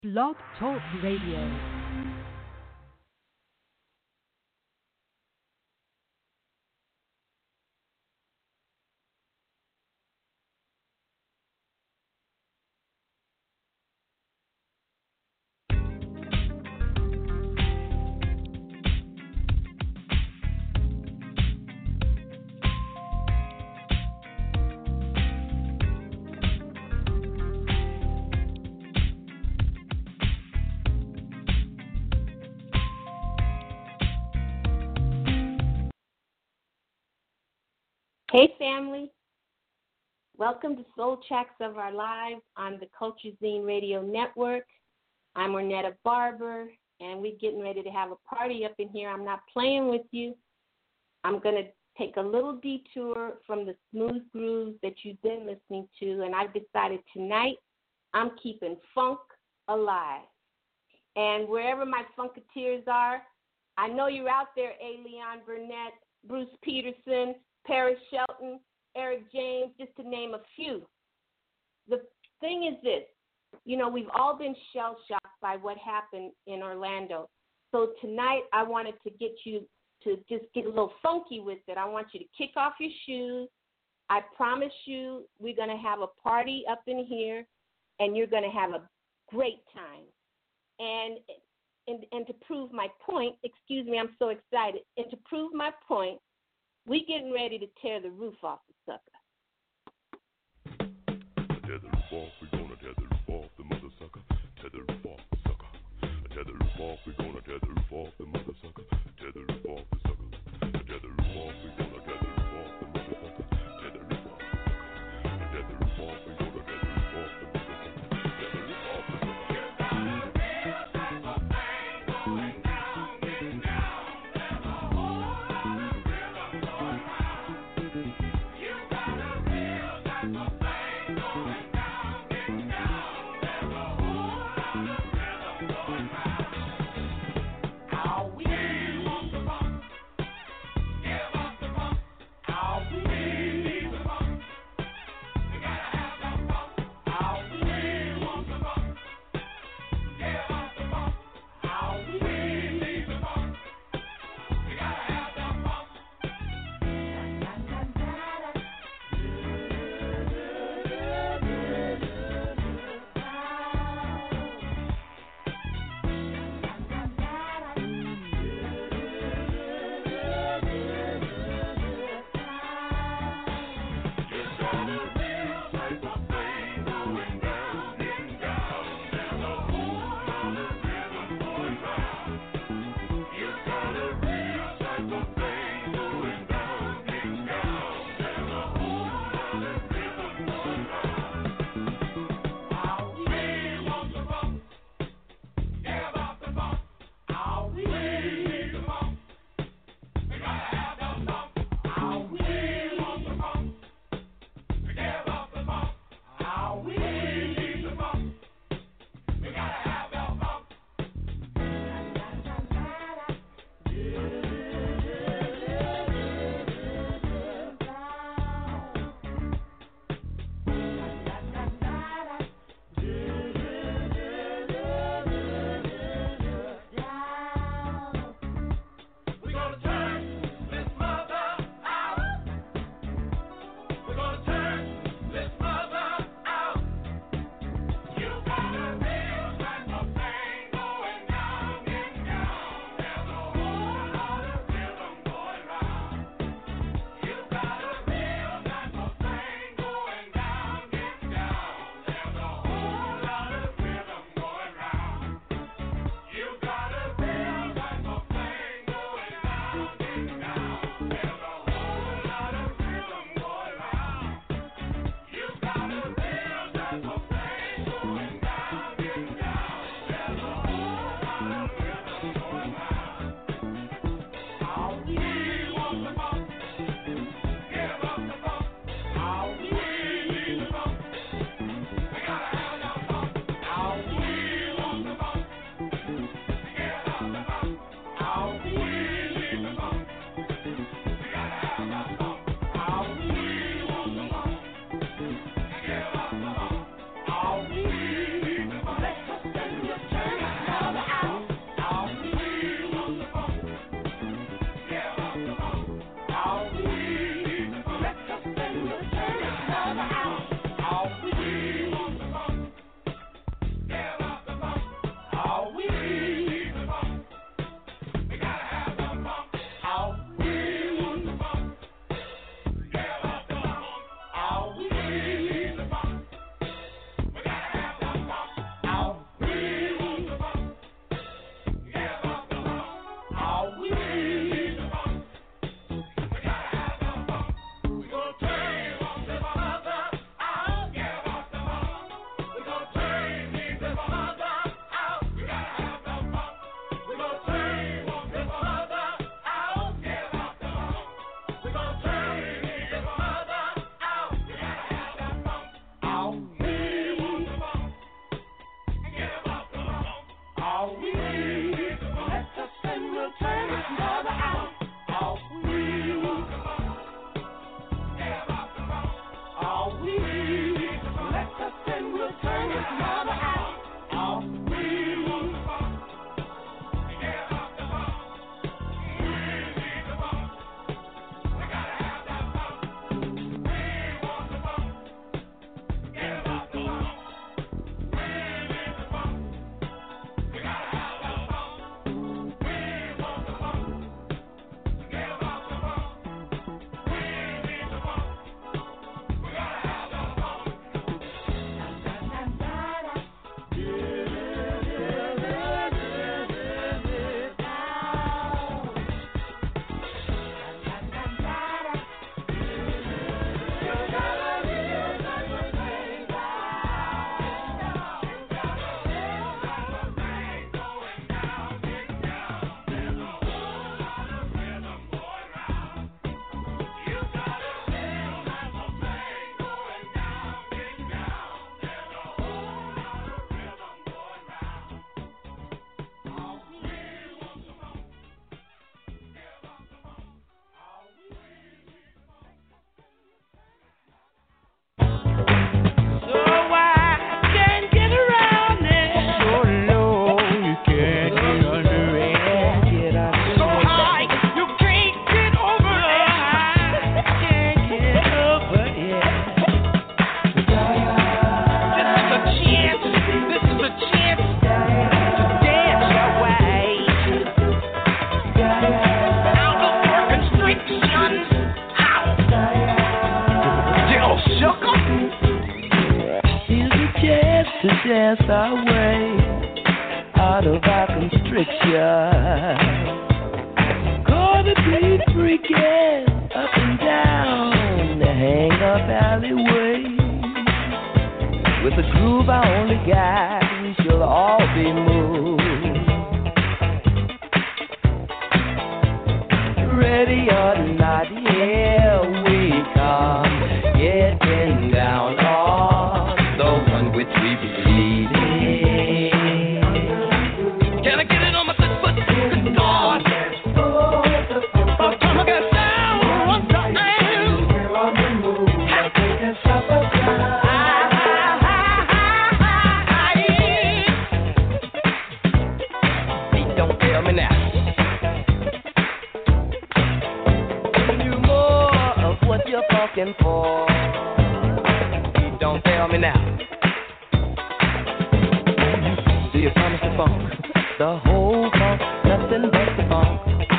Blog Talk Radio. Hey family, welcome to Soul Tracks of Our Lives on the Culture Zine Radio Network. I'm Ornetta Barber, and we're getting ready to have a party up in here. I'm not playing with you. I'm going to take a little detour from the smooth grooves that you've been listening to, and I've decided tonight I'm keeping funk alive. And wherever my funketeers are, I know you're out there, A. Leon Burnett, Bruce Peterson, Paris Shelton, Eric James, just to name a few. The thing is this, we've all been shell-shocked by what happened in Orlando. So tonight I wanted to get you to just get a little funky with it. I want you to kick off your shoes. I promise you we're going to have a party up in here, and you're going to have a great time. And to prove my point, excuse me, I'm so excited, and to prove my point, we getting ready to tear the roof off the sucker. Tear the roof off, we gonna tear the roof off the mother sucker. Tear the roof off the sucker. Tear the roof off, we gonna tear the roof off the mother sucker. Tear the roof off the sucker. Tear the roof off, we gonna tear the roof off the mother sucker. Tear the roof off the sucker. Tear the roof off, we gonna tear the roof off the mother sucker. Tear the roof off the sucker. You got a real type of thing going down, getting down. There's a whole lot of rhythm going round. You got a real type of thing going down, getting down. There's a whole lot of rhythm going round. How dance our way out of our constriction. Gonna be freaking up and down the hang-up alleyway. With a groove I only got, we shall all be moved. Ready or not, here we come, getting down on the one which we believe in. Can I get it on my good foot? Good God! Oh, time I get down one time. Hey, don't tell me now. What you're talking for? Don't tell me now. Do you promise the funk? The whole funk, nothing but the funk.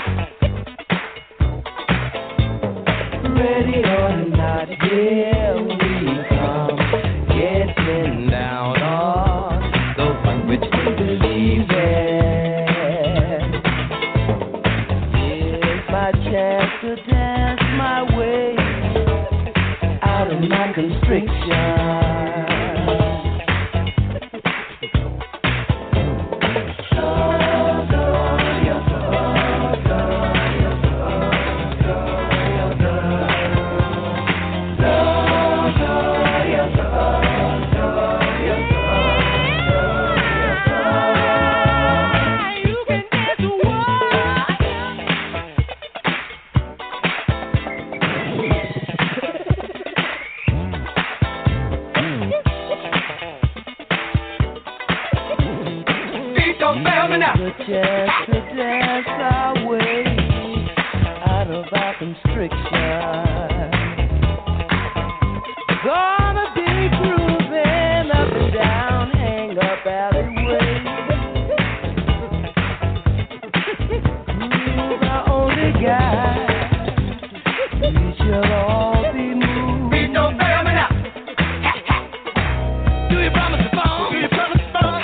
Ready or not, here we come, getting down on the one which we believe in. Here's my chance to dance my way out of my constriction. Just to dance our way out of our constriction. Gonna be grooving up and down, hang up alleyway. Groove our only guide. We shall all be moved. Please don't fail me now. Do you promise to phone? Do you promise to phone?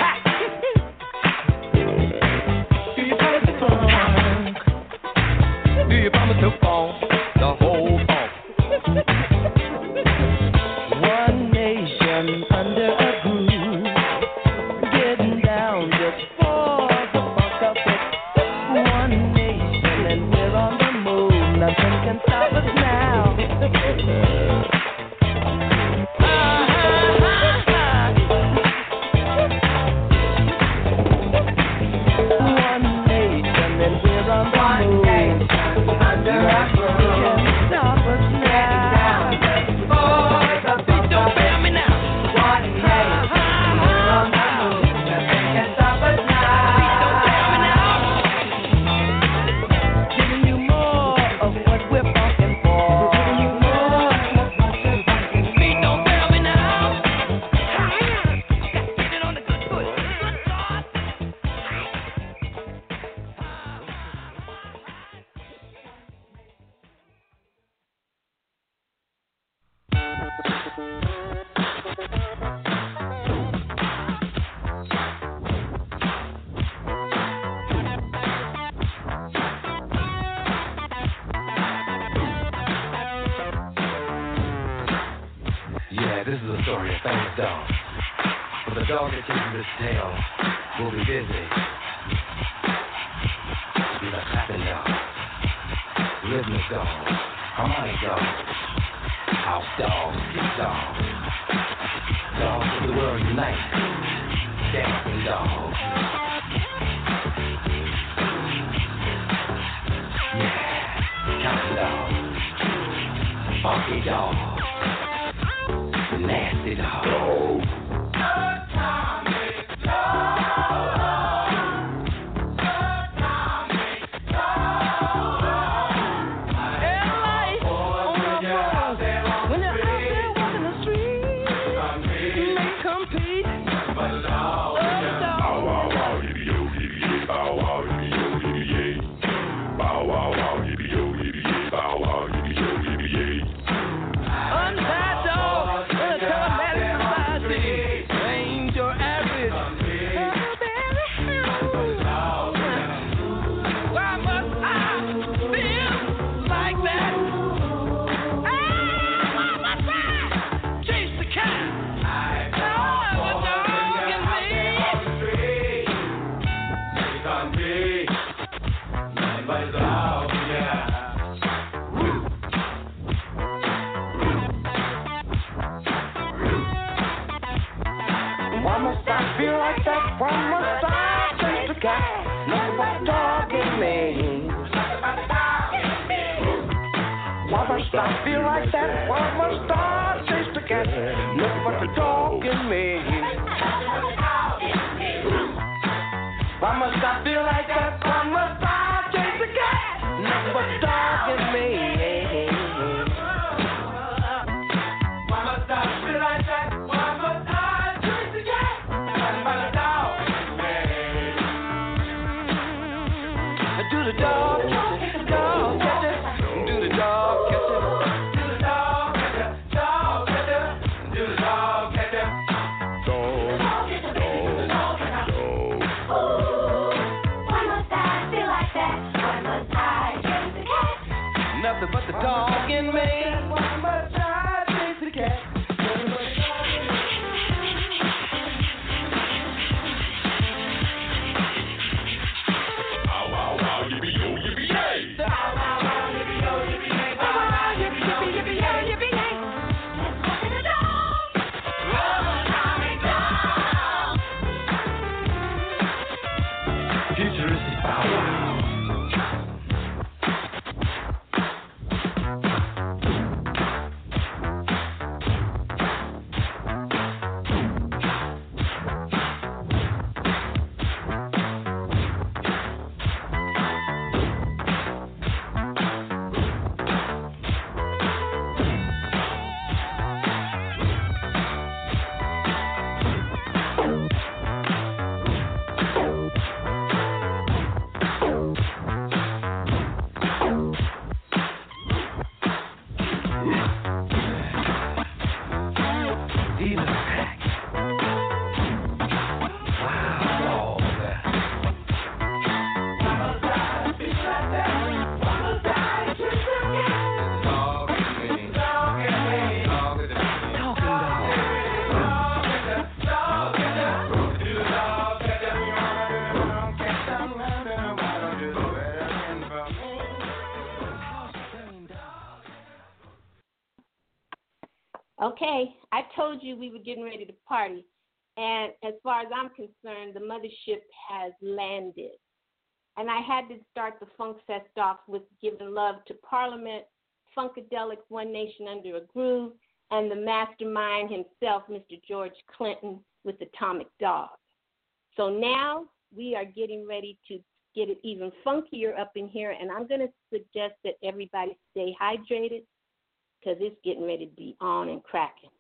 To fall, the whole fall. One nation under a groove, getting down story, a famous dog. But the dog that tells you this tale will be busy. He's a clapping dog, rhythmic dog, harmonic dog, house dog, street dog. Dogs of the world unite, dancing dog. Yeah, counting dog, funky dog, nasty dog. I feel like that, why must I chase the cat? Nothing but the dog in me. Why must I feel like that, why must I chase the cat? Nothing but the dog in me. Why must I feel like that, why must I chase the cat? Nothing but the dog in me. Do the dog, catch it, dog, catch it. Do the dog, catch it. Nothing but the dog in me. Why must I chase the cat? Ow, ow, ow, yippee-yo, yippee-yay. Ow, ow, ow, yippee-yo, yippee-yay. Ow, ow, yippee-yippee, yippee-yay, yippee-yay. Let's walk in the dog. Rubber, futuristic bow wow. Okay, I told you we were getting ready to party, and as far as I'm concerned, the mothership has landed. And I had to start the Funk Fest off with giving love to Parliament, Funkadelic, One Nation Under a Groove, and the mastermind himself, Mr. George Clinton, with Atomic Dog. So now we are getting ready to get it even funkier up in here, and I'm going to suggest that everybody stay hydrated, because it's getting ready to be on and cracking.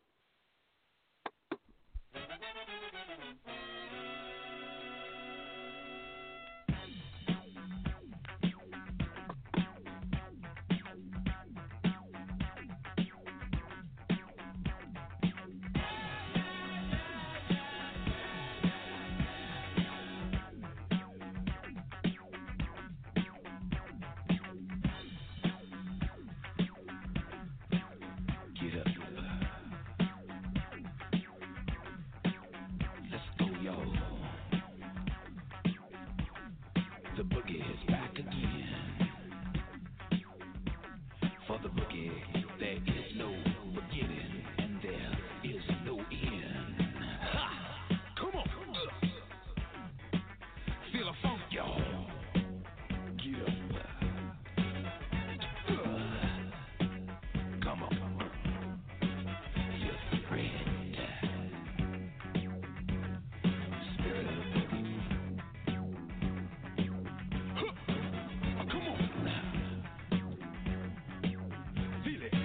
The boogie is back again. For the boogie, there is no beginning and there is no end. Ha! Come on! Feel a funk, y'all. Get up. Come on. Feel the red. Spirit of the boogie. Come on now. Feel it.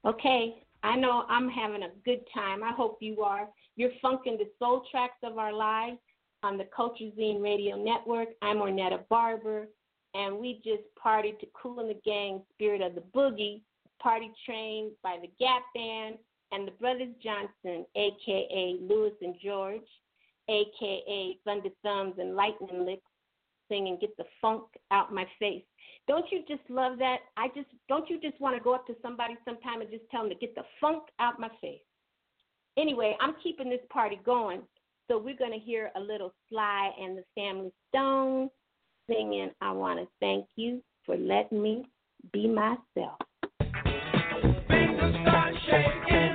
Okay, I know I'm having a good time. I hope you are. You're funking the soul tracks of our lives on the Culture Zine Radio Network. I'm Ornetta Barber, and we just partied to Kool and the Gang, Spirit of the Boogie, Party Train by the Gap Band, and the Brothers Johnson, a.k.a. Lewis and George, a.k.a. Thunder Thumbs and Lightning Licks, singing Get the Funk Out My Face. Don't you just love that? Don't you just want to go up to somebody sometime and just tell them to get the funk out my face? Anyway, I'm keeping this party going, so we're going to hear a little Sly and the Family Stone singing I Want to Thank You for Letting Me Be Myself. Fingers start shaking.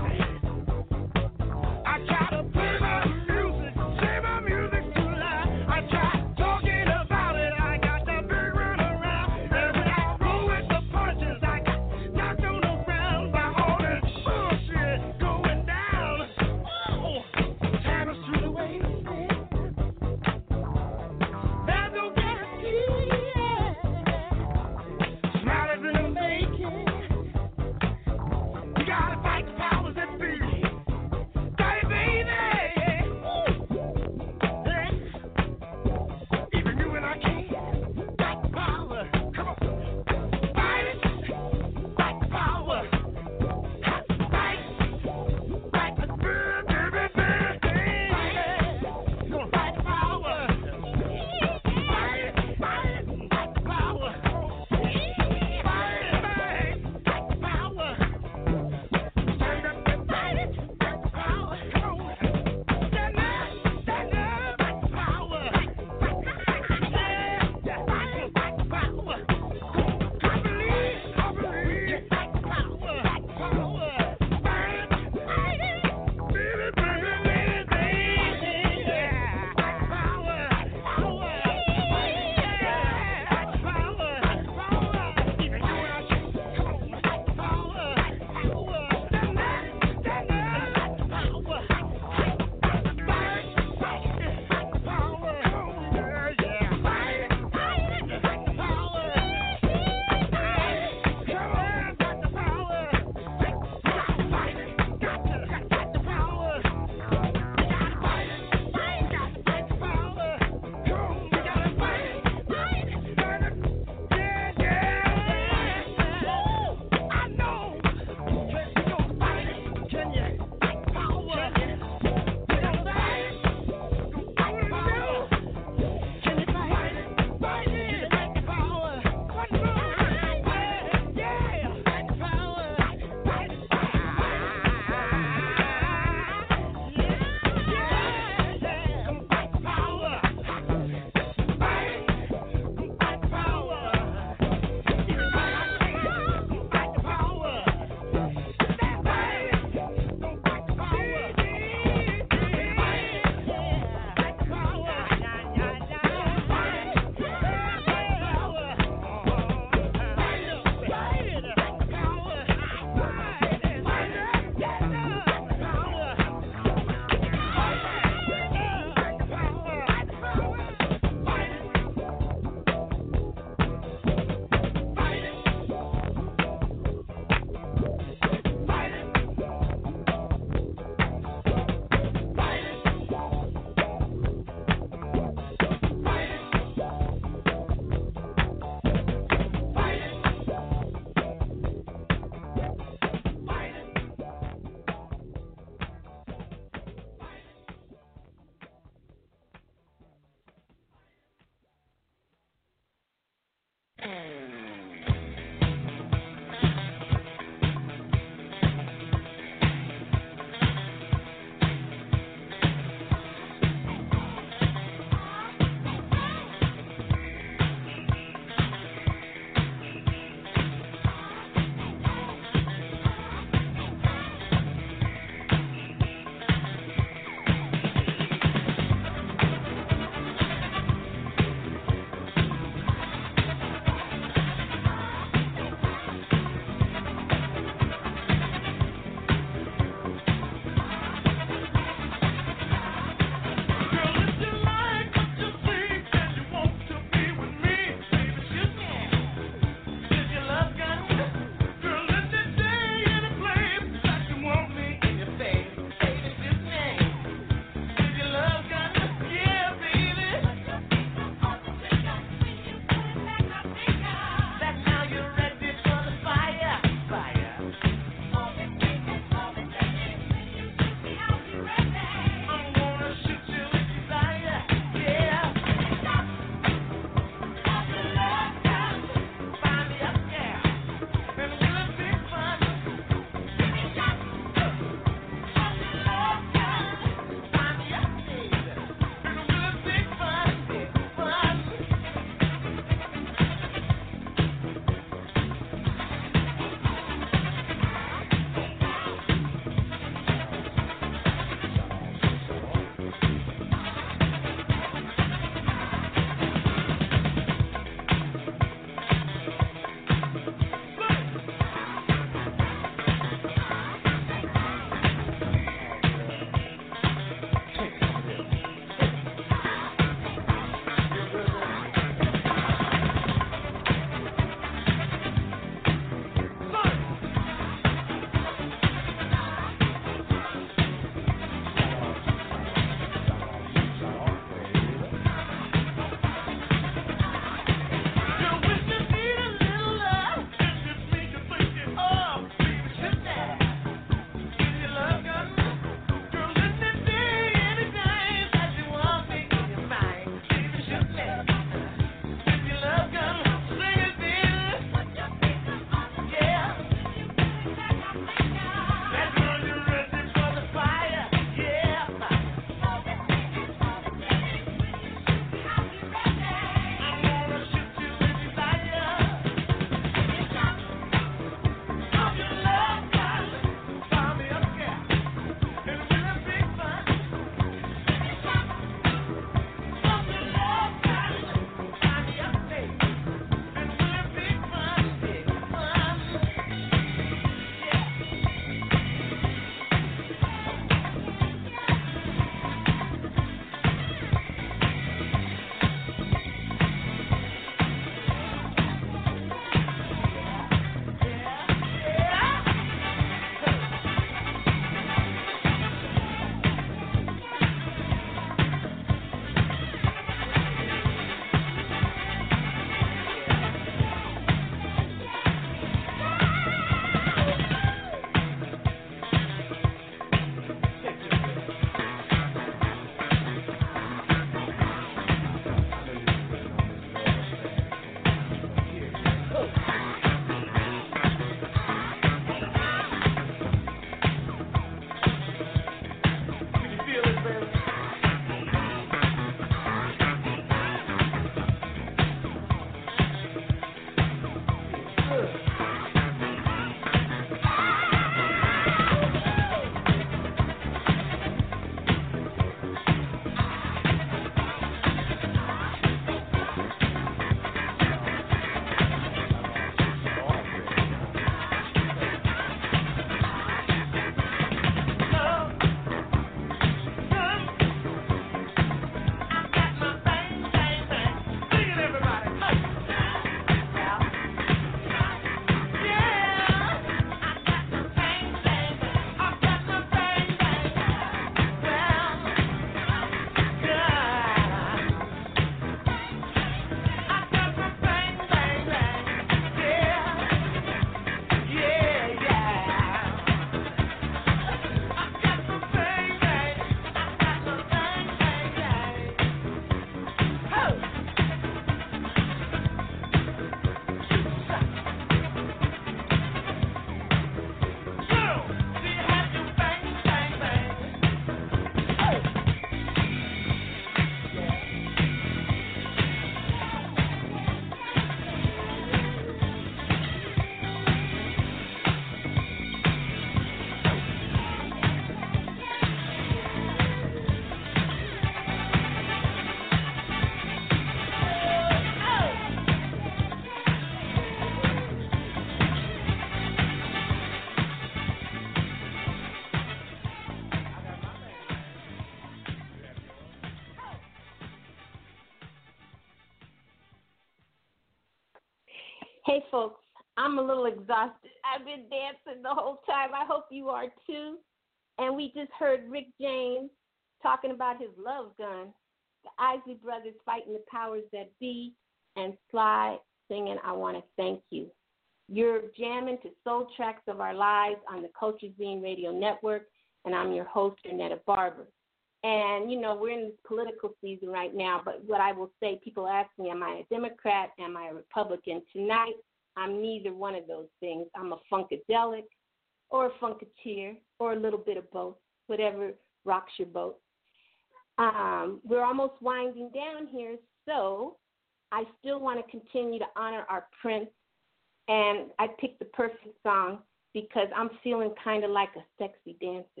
Hey, folks, I'm a little exhausted. I've been dancing the whole time. I hope you are too. And we just heard Rick James talking about his love gun, the Isley Brothers fighting the powers that be, and Sly singing I Want to Thank You. You're jamming to Soul Tracks of Our Lives on the Culture Zine Radio Network, and I'm your host, Ernetta Barber. And, you know, we're in this political season right now, but what I will say, people ask me, am I a Democrat, am I a Republican? Tonight, I'm neither one of those things. I'm a funkadelic or a funketeer or a little bit of both, whatever rocks your boat. We're almost winding down here, so I still want to continue to honor our Prince, and I picked the perfect song because I'm feeling kind of like a sexy dancer.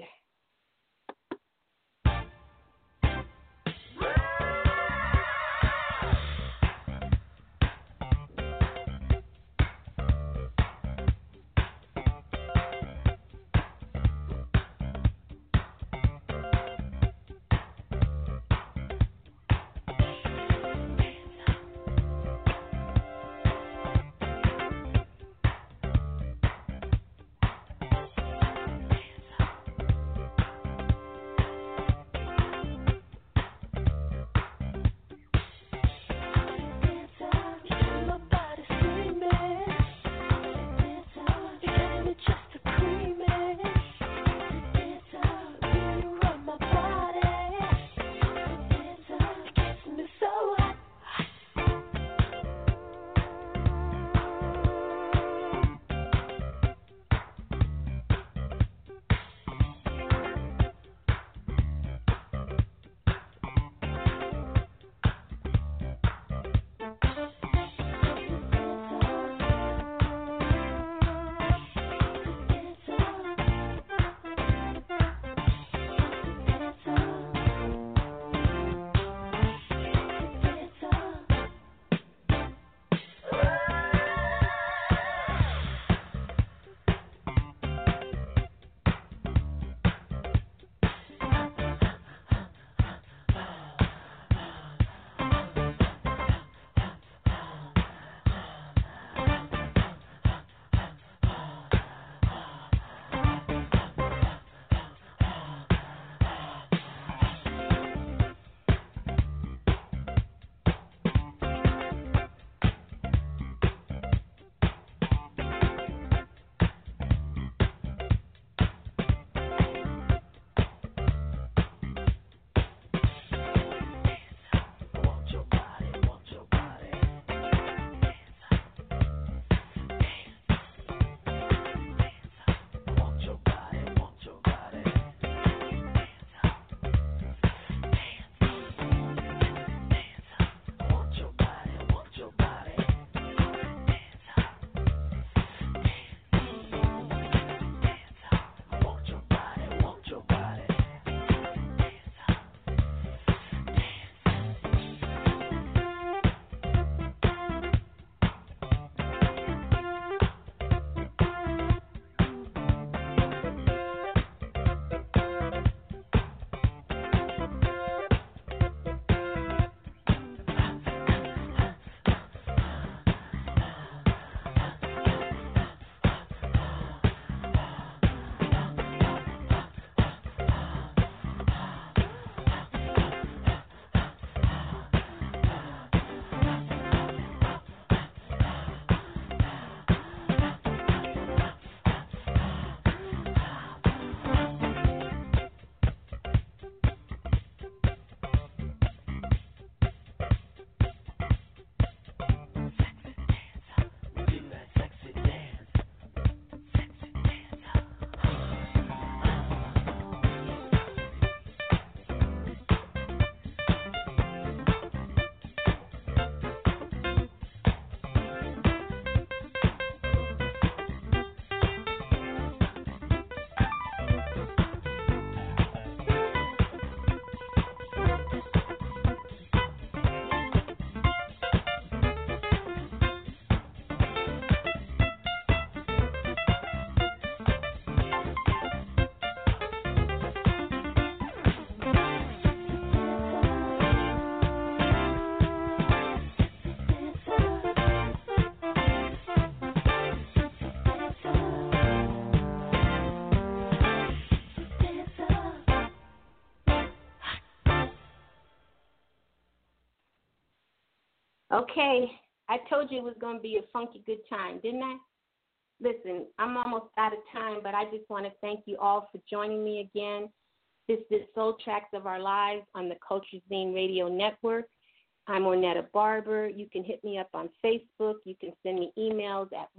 Okay, I told you it was going to be a funky good time, didn't I? Listen, I'm almost out of time, but I just want to thank you all for joining me again. This is Soul Tracks of Our Lives on the Culture Zine Radio Network. I'm Ornetta Barber. You can hit me up on Facebook. You can send me emails at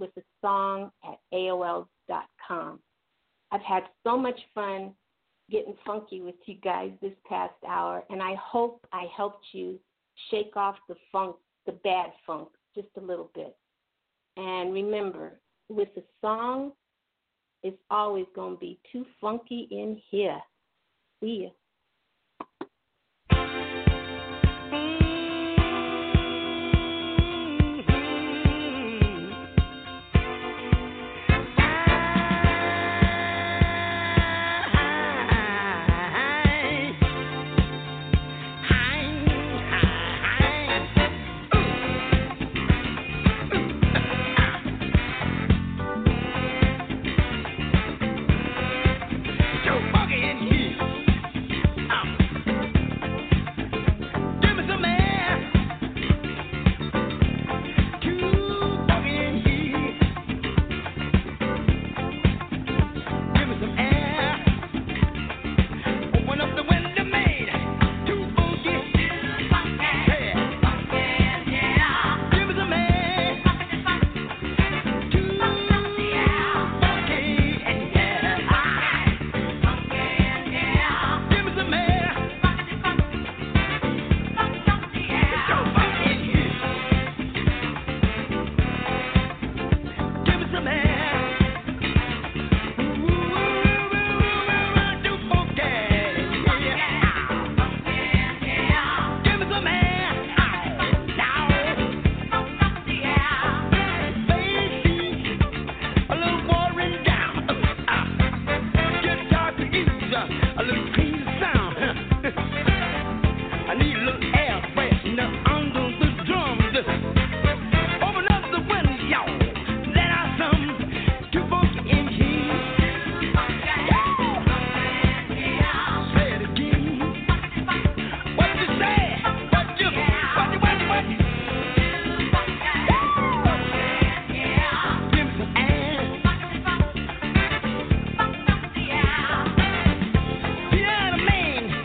withasong@aol.com. I've had so much fun getting funky with you guys this past hour, and I hope I helped you shake off the funk, the bad funk, just a little bit. And remember, with a song, it's always going to be too funky in here. See ya.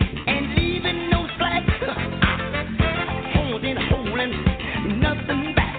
Nothing back.